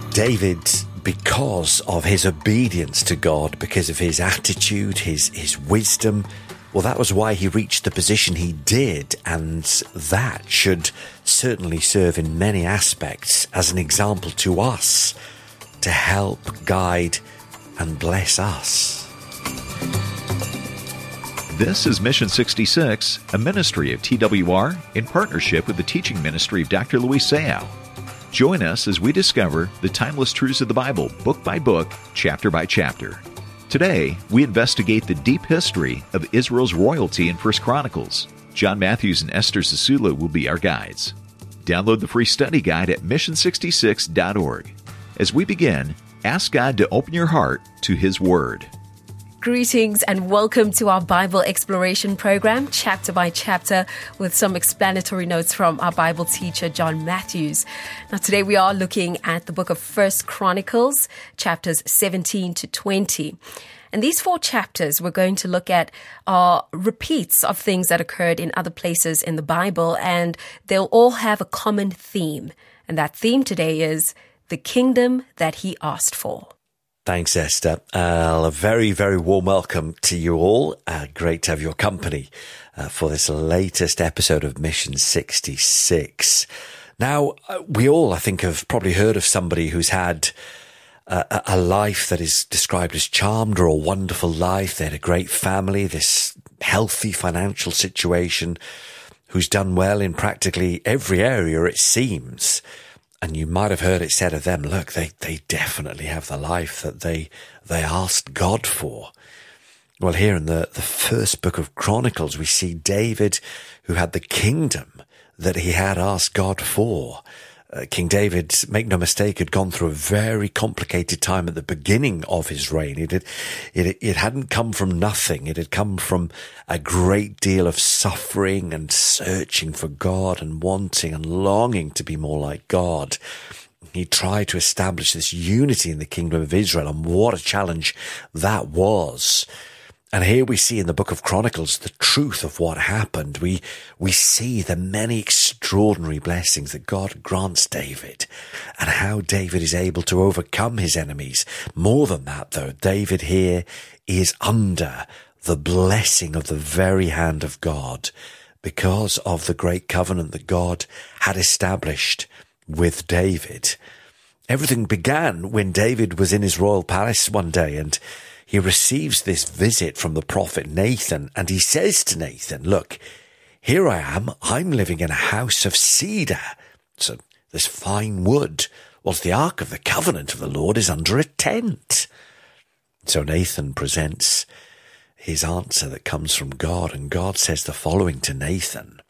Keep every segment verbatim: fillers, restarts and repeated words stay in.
David, because of his obedience to God, because of his attitude, his his wisdom, well, that was why he reached the position he did, and that should certainly serve in many aspects as an example to us to help, guide, and bless us. This is Mission sixty-six, a ministry of T W R in partnership with the teaching ministry of Doctor Luis Sayao. Join us as we discover the timeless truths of the Bible, book by book, chapter by chapter. Today, we investigate the deep history of Israel's royalty in First Chronicles. John Matthews and Esther Sisula will be our guides. Download the free study guide at mission sixty-six dot org. As we begin, ask God to open your heart to His Word. Greetings and welcome to our Bible exploration program, chapter by chapter, with some explanatory notes from our Bible teacher, John Matthews. Now, today we are looking at the book of First Chronicles, chapters seventeen to twenty. And these four chapters we're going to look at are repeats of things that occurred in other places in the Bible, and they'll all have a common theme. And that theme today is the kingdom that he asked for. Thanks, Esther. Uh, a very, very warm welcome to you all. Uh, great to have your company uh, for this latest episode of Mission sixty-six. Now, uh, we all, I think, have probably heard of somebody who's had uh, a life that is described as charmed or a wonderful life. They had a great family, this healthy financial situation, who's done well in practically every area, it seems. And you might have heard it said of them, look, they, they definitely have the life that they they asked God for. Well, here in the, the first book of Chronicles, we see David, who had the kingdom that he had asked God for. Uh, King David, make no mistake, had gone through a very complicated time at the beginning of his reign. It had, it, it hadn't come from nothing. It had come from a great deal of suffering and searching for God and wanting and longing to be more like God. He tried to establish this unity in the kingdom of Israel, and what a challenge that was. And here we see in the book of Chronicles the truth of what happened. We we see the many extraordinary blessings that God grants David and how David is able to overcome his enemies. More than that, though, David here is under the blessing of the very hand of God because of the great covenant that God had established with David. Everything began when David was in his royal palace one day, and he receives this visit from the prophet Nathan, and he says to Nathan, look, here I am, I'm living in a house of cedar. So this fine wood, whilst the ark of the covenant of the Lord is under a tent. So Nathan presents his answer that comes from God, and God says the following to Nathan,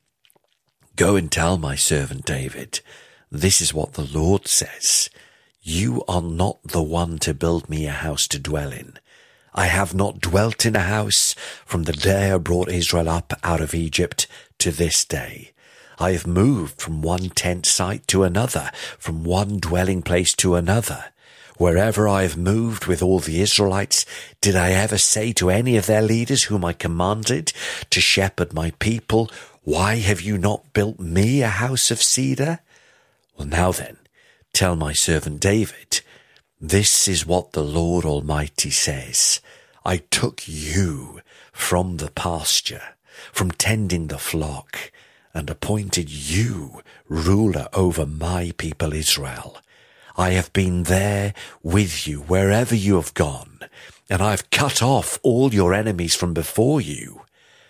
go and tell my servant David, this is what the Lord says, you are not the one to build me a house to dwell in. I have not dwelt in a house from the day I brought Israel up out of Egypt to this day. I have moved from one tent site to another, from one dwelling place to another. Wherever I have moved with all the Israelites, did I ever say to any of their leaders whom I commanded to shepherd my people, why have you not built me a house of cedar? Well, now then, tell my servant David, this is what the Lord Almighty says. I took you from the pasture, from tending the flock, and appointed you ruler over my people Israel. I have been there with you wherever you have gone, and I have cut off all your enemies from before you.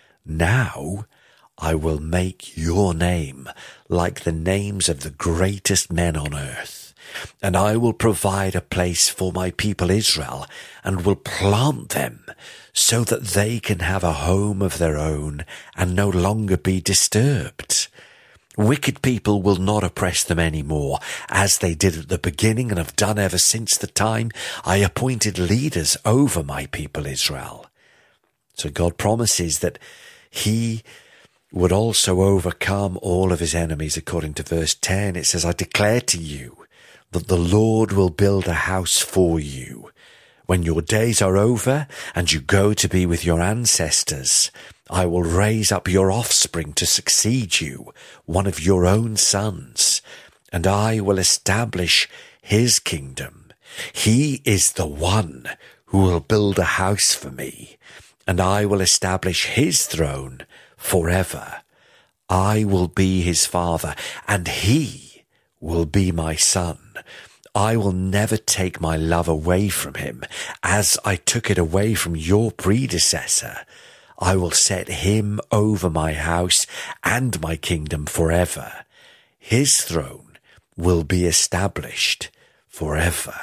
Now I will make your name like the names of the greatest men on earth. And I will provide a place for my people Israel and will plant them so that they can have a home of their own and no longer be disturbed. Wicked people will not oppress them anymore, as they did at the beginning and have done ever since the time I appointed leaders over my people Israel. So God promises that he would also overcome all of his enemies. According to verse ten, it says, I declare to you that the Lord will build a house for you. When your days are over and you go to be with your ancestors, I will raise up your offspring to succeed you, one of your own sons, and I will establish his kingdom. He is the one who will build a house for me, and I will establish his throne forever. I will be his father, and he will be my son. I will never take my love away from him, as I took it away from your predecessor. I will set him over my house and my kingdom forever. His throne will be established forever.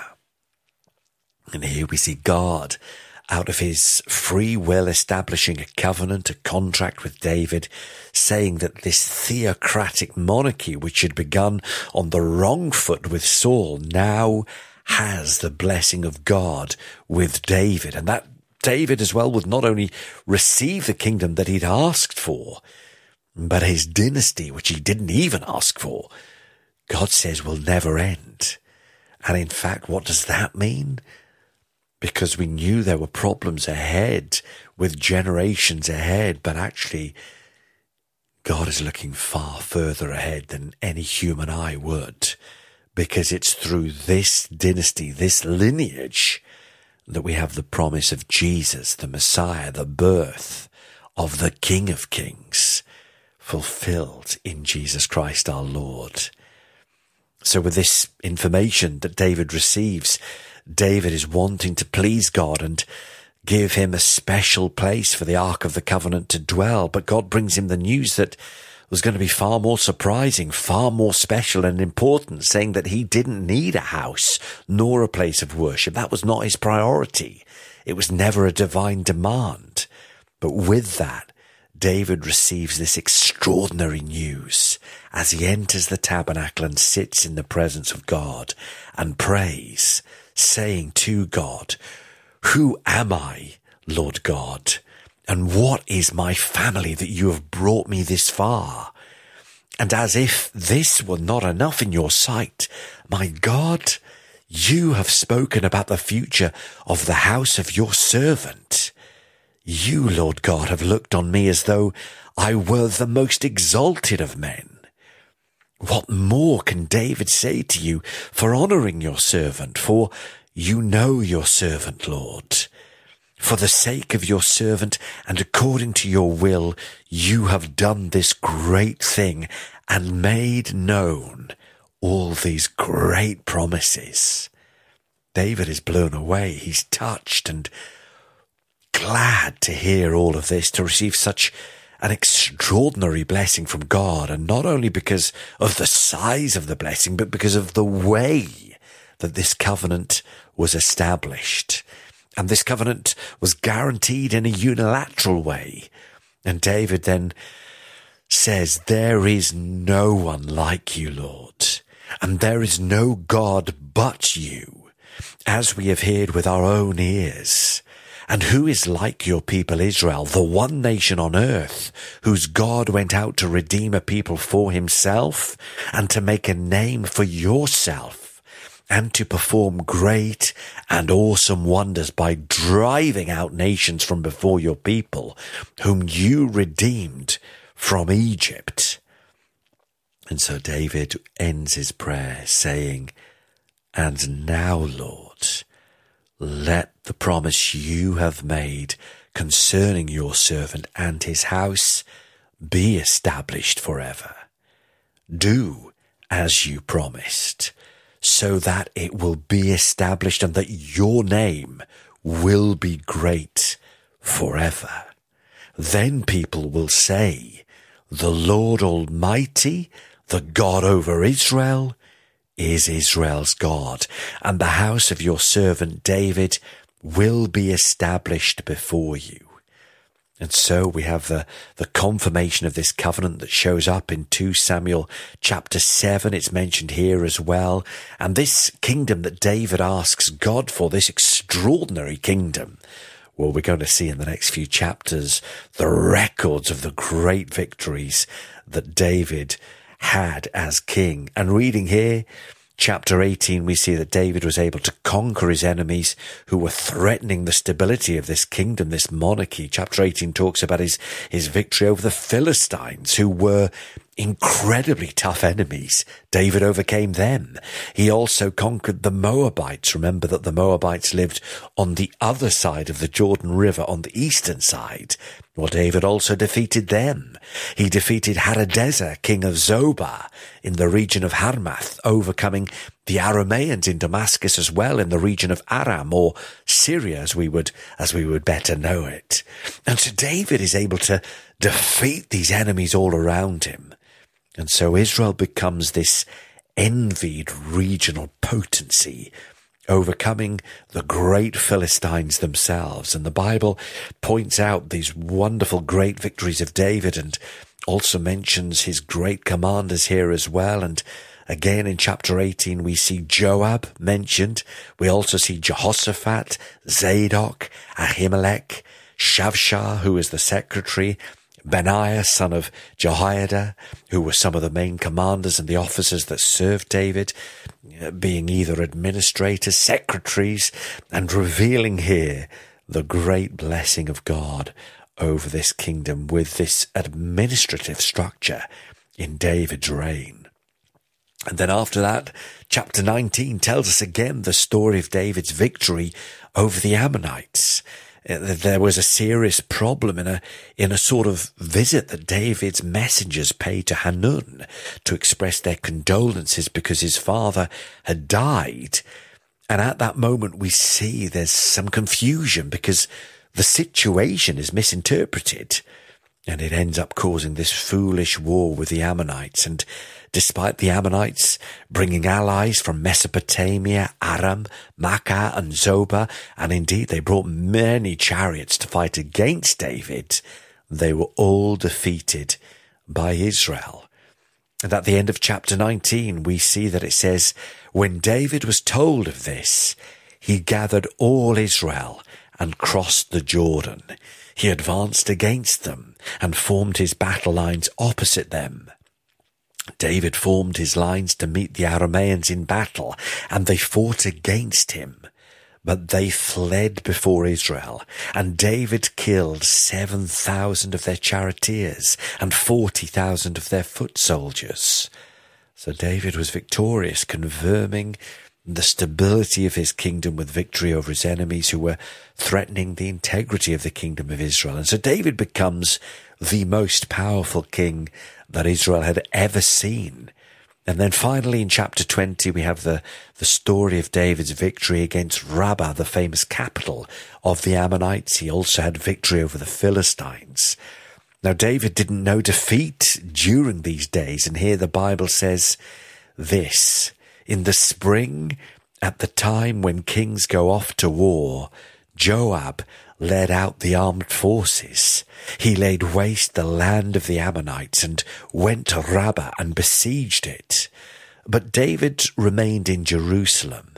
And here we see God, out of his free will, establishing a covenant, a contract with David, saying that this theocratic monarchy, which had begun on the wrong foot with Saul, now has the blessing of God with David. And that David as well would not only receive the kingdom that he'd asked for, but his dynasty, which he didn't even ask for, God says will never end. And in fact, what does that mean? Because we knew there were problems ahead with generations ahead, but actually God is looking far further ahead than any human eye would, because it's through this dynasty, this lineage, that we have the promise of Jesus, the Messiah, the birth of the King of Kings, fulfilled in Jesus Christ our Lord. So with this information that David receives, David is wanting to please God and give him a special place for the Ark of the Covenant to dwell. But God brings him the news that was going to be far more surprising, far more special and important, saying that he didn't need a house nor a place of worship. That was not his priority. It was never a divine demand. But with that, David receives this extraordinary news as he enters the tabernacle and sits in the presence of God and prays, saying to God, "Who am I, Lord God? And what is my family that you have brought me this far? And as if this were not enough in your sight, my God, you have spoken about the future of the house of your servant. You, Lord God, have looked on me as though I were the most exalted of men. What more can David say to you for honoring your servant? For you know your servant, Lord. For the sake of your servant and according to your will, you have done this great thing and made known all these great promises." David is blown away. He's touched and glad to hear all of this, to receive such an extraordinary blessing from God, and not only because of the size of the blessing, but because of the way that this covenant was established. And this covenant was guaranteed in a unilateral way. And David then says, "There is no one like you, Lord, and there is no God but you, as we have heard with our own ears. And who is like your people Israel, the one nation on earth, whose God went out to redeem a people for himself and to make a name for yourself, and to perform great and awesome wonders by driving out nations from before your people, whom you redeemed from Egypt." And so David ends his prayer saying, "And now, Lord, let the promise you have made concerning your servant and his house be established forever. Do as you promised, so that it will be established and that your name will be great forever. Then people will say, 'The Lord Almighty, the God over Israel, is Israel's God, and the house of your servant David will be established before you.'" And so we have the, the confirmation of this covenant that shows up in Second Samuel chapter seven. It's mentioned here as well. And this kingdom that David asks God for, this extraordinary kingdom, well, we're going to see in the next few chapters the records of the great victories that David had as king. And reading here, chapter eighteen, we see that David was able to conquer his enemies who were threatening the stability of this kingdom, this monarchy. Chapter eighteen talks about his, his victory over the Philistines, who were incredibly tough enemies. David overcame them. He also conquered the Moabites. Remember that the Moabites lived on the other side of the Jordan River, on the eastern side. Well, David also defeated them. He defeated Hadadezer, king of Zobah, in the region of Hamath, overcoming the Arameans in Damascus as well, in the region of Aram, or Syria, as we would, as we would better know it. And so David is able to defeat these enemies all around him. And so Israel becomes this envied regional potency, overcoming the great Philistines themselves. And the Bible points out these wonderful great victories of David, and also mentions his great commanders here as well. And again in chapter eighteen we see Joab mentioned. We also see Jehoshaphat, Zadok, Ahimelech, Shavshah, who is the secretary, Benaiah, son of Jehoiada, who were some of the main commanders and the officers that served David, being either administrators, secretaries, and revealing here the great blessing of God over this kingdom with this administrative structure in David's reign. And then after that, chapter nineteen tells us again the story of David's victory over the Ammonites. There was a serious problem in a in a sort of visit that David's messengers paid to Hanun to express their condolences because his father had died. And at that moment we see there's some confusion because the situation is misinterpreted, and it ends up causing this foolish war with the Ammonites. And despite the Ammonites bringing allies from Mesopotamia, Aram, Makkah and Zobah, and indeed they brought many chariots to fight against David, they were all defeated by Israel. And at the end of chapter nineteen, we see that it says, when David was told of this, he gathered all Israel and crossed the Jordan. He advanced against them and formed his battle lines opposite them. David formed his lines to meet the Arameans in battle, and they fought against him. But they fled before Israel, and David killed seven thousand of their charioteers and forty thousand of their foot soldiers. So David was victorious, confirming the stability of his kingdom with victory over his enemies who were threatening the integrity of the kingdom of Israel. And so David becomes the most powerful king that Israel had ever seen. And then finally in chapter twenty, we have the, the story of David's victory against Rabbah, the famous capital of the Ammonites. He also had victory over the Philistines. Now, David didn't know defeat during these days. And here the Bible says this: in the spring, at the time when kings go off to war, Joab led out the armed forces. He laid waste the land of the Ammonites and went to Rabbah and besieged it. But David remained in Jerusalem.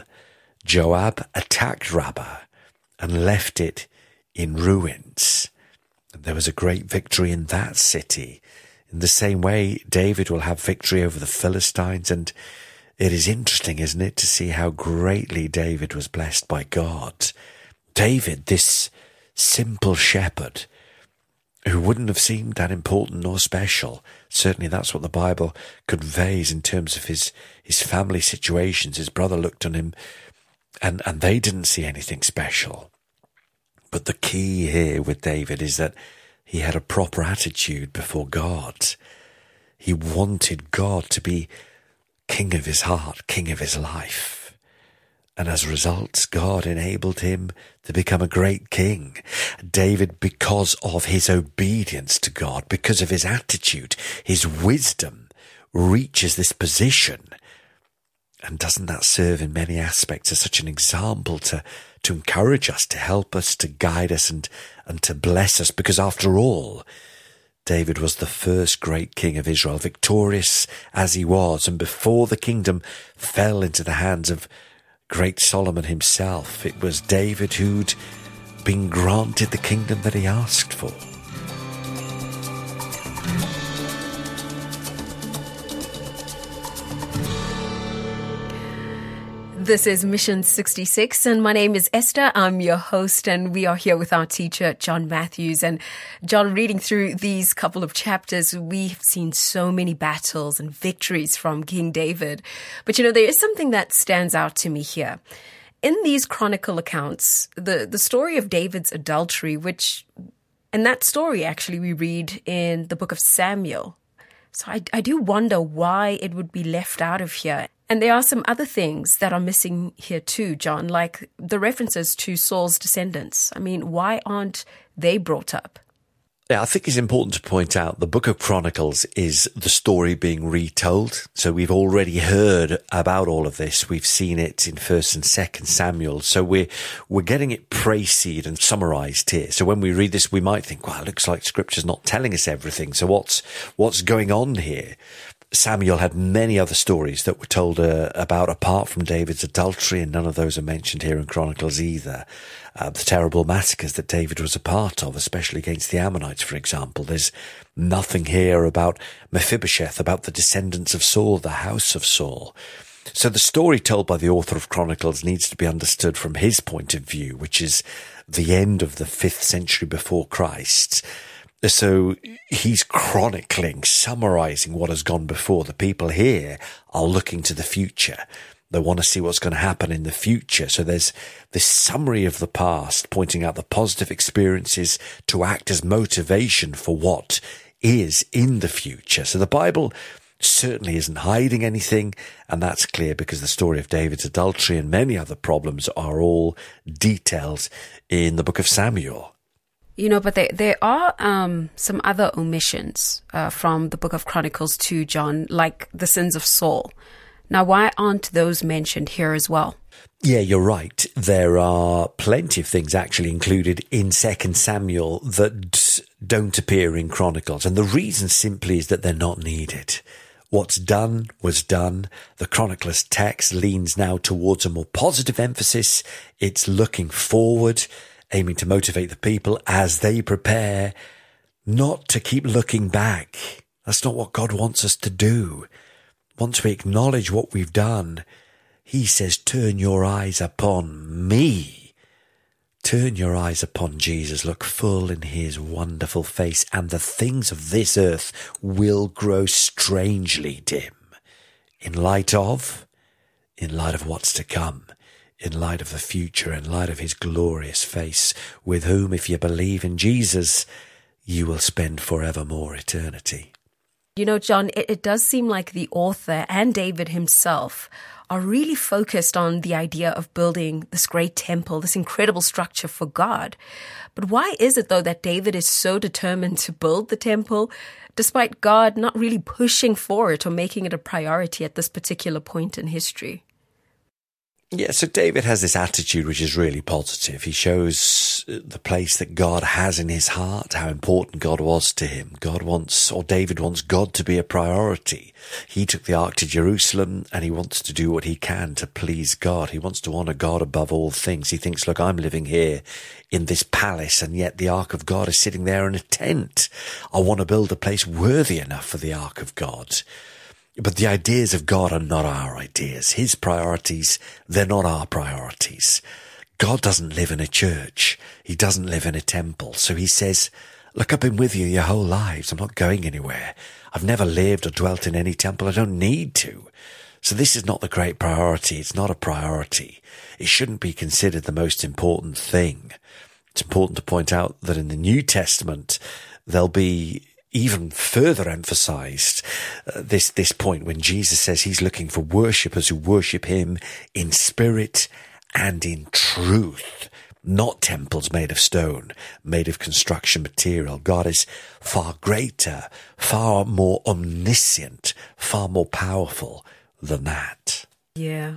Joab attacked Rabbah and left it in ruins. And there was a great victory in that city. In the same way, David will have victory over the Philistines. And it is interesting, isn't it, to see how greatly David was blessed by God. David, this simple shepherd who wouldn't have seemed that important nor special. Certainly that's what the Bible conveys in terms of his, his family situations. His brother looked on him and, and they didn't see anything special. But the key here with David is that he had a proper attitude before God. He wanted God to be king of his heart, king of his life. And as a result, God enabled him to become a great king. David, because of his obedience to God, because of his attitude, his wisdom, reaches this position. And doesn't that serve in many aspects as such an example to, to encourage us, to help us, to guide us and, and to bless us? Because after all, David was the first great king of Israel, victorious as he was. And before the kingdom fell into the hands of great Solomon himself, it was David who'd been granted the kingdom that he asked for. This is Mission sixty-six, and my name is Esther. I'm your host, and we are here with our teacher, John Matthews. And John, reading through these couple of chapters, we've seen so many battles and victories from King David. But, you know, there is something that stands out to me here. In these chronicle accounts, the, the story of David's adultery, which, and that story actually we read in the book of Samuel. So I, I do wonder why it would be left out of here. And there are some other things that are missing here too, John, like the references to Saul's descendants. I mean, why aren't they brought up? Yeah, I think it's important to point out the Book of Chronicles is the story being retold. So we've already heard about all of this. We've seen it in First and Second Samuel. So we're we're getting it précéded and summarized here. So when we read this, we might think, "Wow, it looks like Scripture's not telling us everything. So what's what's going on here?" Samuel had many other stories that were told uh, about apart from David's adultery, and none of those are mentioned here in Chronicles either. Uh, the terrible massacres that David was a part of, especially against the Ammonites, for example. There's nothing here about Mephibosheth, about the descendants of Saul, the house of Saul. So the story told by the author of Chronicles needs to be understood from his point of view, which is the end of the fifth century before Christ. So he's chronicling, summarizing what has gone before. The people here are looking to the future. They want to see what's going to happen in the future. So there's this summary of the past, pointing out the positive experiences to act as motivation for what is in the future. So the Bible certainly isn't hiding anything, and that's clear because the story of David's adultery and many other problems are all detailed in the book of Samuel. You know, but there, there are um, some other omissions uh, from the book of Chronicles too, John, like the sins of Saul. Now, why aren't those mentioned here as well? Yeah, you're right. There are plenty of things actually included in Second Samuel that don't appear in Chronicles. And the reason simply is that they're not needed. What's done was done. The chronicler's text leans now towards a more positive emphasis. It's looking forward, aiming to motivate the people as they prepare, not to keep looking back. That's not what God wants us to do. Once we acknowledge what we've done, he says, turn your eyes upon me. Turn your eyes upon Jesus. Look full in his wonderful face, and the things of this earth will grow strangely dim. In light of, in light of what's to come. In light of the future, in light of his glorious face, with whom, if you believe in Jesus, you will spend forevermore eternity. You know, John, it, it does seem like the author and David himself are really focused on the idea of building this great temple, this incredible structure for God. But why is it, though, that David is so determined to build the temple, despite God not really pushing for it or making it a priority at this particular point in history? Yeah, so David has this attitude which is really positive. He shows the place that God has in his heart, how important God was to him. God wants, or David wants God to be a priority. He took the ark to Jerusalem and he wants to do what he can to please God. He wants to honor God above all things. He thinks, look, I'm living here in this palace and yet the ark of God is sitting there in a tent. I want to build a place worthy enough for the ark of God. But the ideas of God are not our ideas. His priorities, they're not our priorities. God doesn't live in a church. He doesn't live in a temple. So he says, look, I've been with you your whole lives. I'm not going anywhere. I've never lived or dwelt in any temple. I don't need to. So this is not the great priority. It's not a priority. It shouldn't be considered the most important thing. It's important to point out that in the New Testament, there'll be even further emphasized uh, this this point when Jesus says he's looking for worshippers who worship him in spirit and in truth, not temples made of stone, made of construction material. God is far greater, far more omniscient, far more powerful than that. Yeah.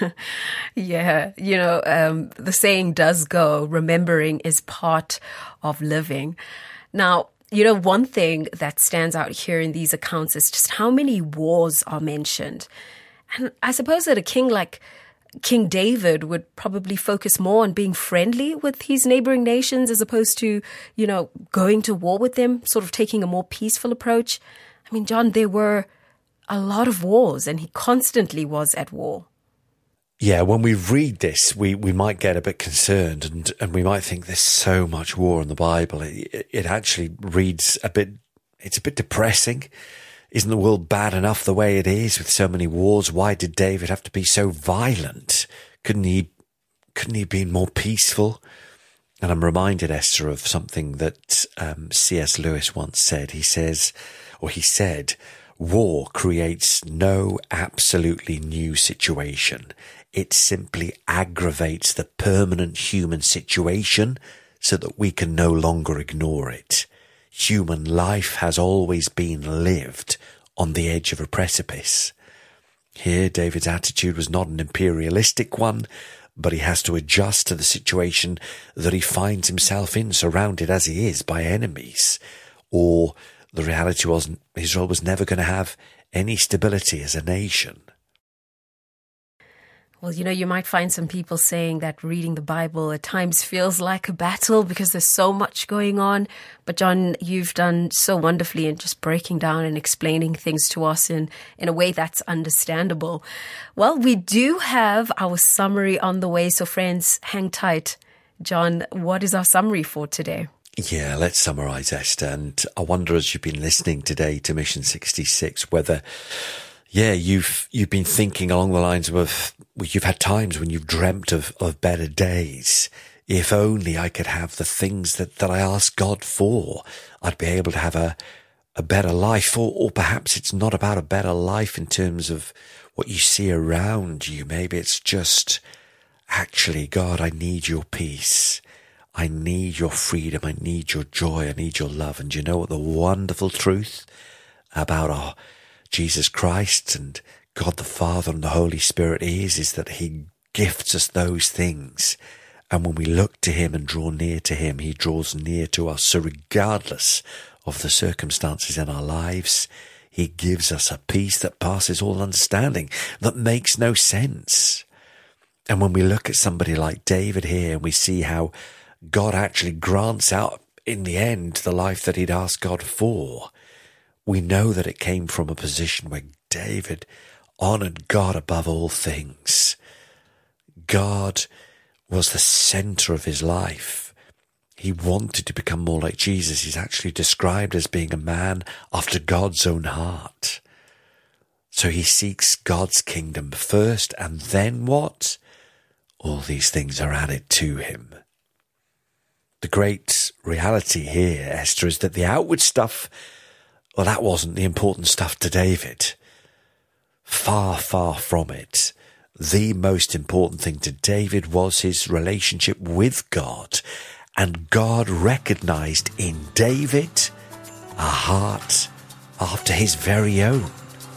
yeah. You know, um, the saying does go, remembering is part of living. Now, you know, one thing that stands out here in these accounts is just how many wars are mentioned. And I suppose that a king like King David would probably focus more on being friendly with his neighboring nations as opposed to, you know, going to war with them, sort of taking a more peaceful approach. I mean, John, there were a lot of wars and he constantly was at war. Yeah, when we read this, we, we might get a bit concerned and, and we might think there's so much war in the Bible. It, it actually reads a bit, it's a bit depressing. Isn't the world bad enough the way it is with so many wars? Why did David have to be so violent? Couldn't he, couldn't he have been more peaceful? And I'm reminded, Esther, of something that um, C S Lewis once said. He says, or he said, war creates no absolutely new situation. It simply aggravates the permanent human situation so that we can no longer ignore it. Human life has always been lived on the edge of a precipice. Here, David's attitude was not an imperialistic one, but he has to adjust to the situation that he finds himself in, surrounded as he is by enemies. Or the reality was Israel was never going to have any stability as a nation. Well, you know, you might find some people saying that reading the Bible at times feels like a battle because there's so much going on. But John, you've done so wonderfully in just breaking down and explaining things to us in, in a way that's understandable. Well, we do have our summary on the way. So friends, hang tight. John, what is our summary for today? Yeah, let's summarize, Esther. And I wonder, as you've been listening today to Mission sixty-six, whether, yeah, you've you've been thinking along the lines of, you've had times when you've dreamt of, of better days. If only I could have the things that, that I ask God for, I'd be able to have a, a better life. Or, or perhaps it's not about a better life in terms of what you see around you. Maybe it's just, actually, God, I need your peace. I need your freedom. I need your joy. I need your love. And you know what the wonderful truth about our Jesus Christ and God the Father and the Holy Spirit is, is that he gifts us those things. And when we look to him and draw near to him, he draws near to us. So regardless of the circumstances in our lives, he gives us a peace that passes all understanding, that makes no sense. And when we look at somebody like David here and we see how God actually grants out in the end the life that he'd asked God for, we know that it came from a position where David honored God above all things. God was the center of his life. He wanted to become more like Jesus. He's actually described as being a man after God's own heart. So he seeks God's kingdom first, and then what? All these things are added to him. The great reality here, Esther, is that the outward stuff, well, that wasn't the important stuff to David. Far, far from it. The most important thing to David was his relationship with God. And God recognized in David a heart after his very own.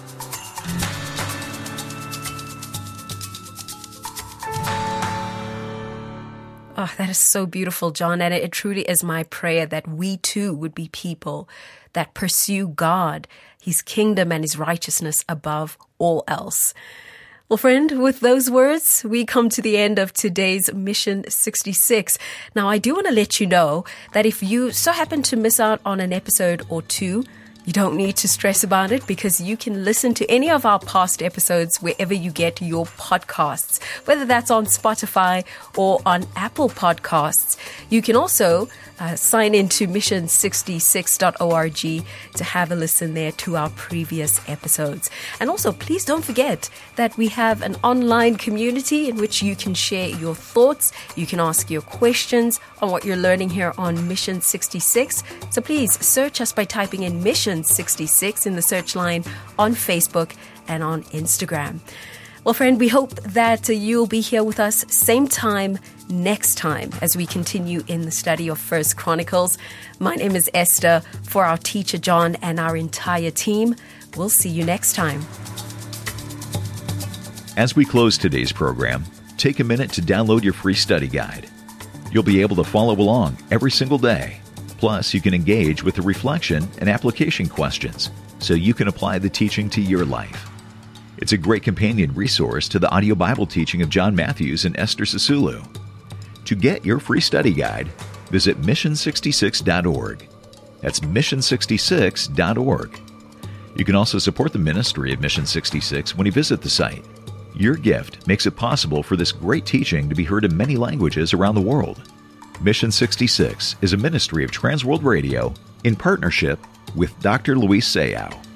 Oh, that is so beautiful, John. And it truly is my prayer that we too would be people that pursue God, his kingdom and his righteousness above all else. Well, friend, with those words, we come to the end of today's Mission sixty-six. Now, I do want to let you know that if you so happen to miss out on an episode or two, you don't need to stress about it because you can listen to any of our past episodes wherever you get your podcasts, whether that's on Spotify or on Apple Podcasts. You can also uh, sign into mission sixty-six dot org to have a listen there to our previous episodes. And also, please don't forget that we have an online community in which you can share your thoughts. You can ask your questions on what you're learning here on Mission sixty-six. So please search us by typing in Mission sixty-six in the search line on Facebook and on Instagram. Well, friend, we hope that you'll be here with us same time next time as we continue in the study of First Chronicles. My name is Esther. For our teacher John and our entire team, we'll see you next time. As we close today's program, take a minute to download your free study guide. You'll be able to follow along every single day. Plus, you can engage with the reflection and application questions so you can apply the teaching to your life. It's a great companion resource to the audio Bible teaching of John Matthews and Esther Sisulu. To get your free study guide, visit mission sixty-six dot org. That's mission sixty-six dot org. You can also support the ministry of Mission sixty-six when you visit the site. Your gift makes it possible for this great teaching to be heard in many languages around the world. Mission sixty-six is a ministry of Trans World Radio in partnership with Doctor Luis Sayao.